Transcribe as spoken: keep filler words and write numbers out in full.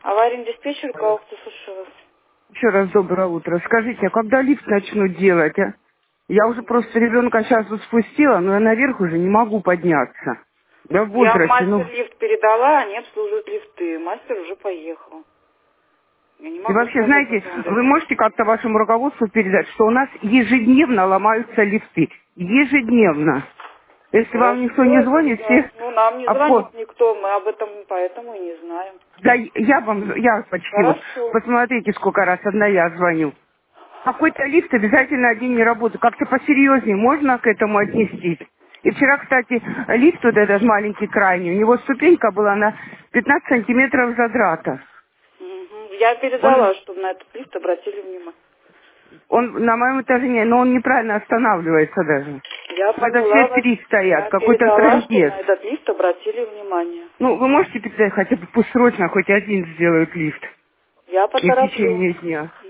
Аварийный диспетчер, Калугта, слушаю вас. Еще раз доброе утро. Скажите, а когда лифт начнут делать, а? Я уже просто ребенка сейчас вот спустила, но я наверх уже не могу подняться. Да в Я в возрасте, ну... мастер лифт передала, они обслуживают лифты. Мастер уже поехал. Я не И могу вообще, сказать, знаете, когда он вы дойдет. можете как-то вашему руководству передать, что у нас ежедневно ломаются лифты. Ежедневно. Если вам никто Хорошо, не я звонит, передам. все... Ну, нам не обход- звонит никто, мы об этом поэтому и не знаем. Да я вам, я почти вот, Хорошо. посмотрите, сколько раз одна я звоню. Какой-то лифт обязательно один не работает. Как-то посерьезнее можно к этому отнестись. И вчера, кстати, лифт вот этот маленький крайний, у него ступенька была на пятнадцать сантиметров задрата. Мгм. Я Он, передала, чтобы на этот лифт обратили внимание. он на моем этаже не, но он неправильно останавливается даже. Я Это все поняла вас. три стоят, Я какой-то передала, чтобы трындец. на этот лифт обратили внимание. Ну, вы можете передать, хотя бы пусть срочно хоть один сделают лифт. Я И в потороплю. течение дня.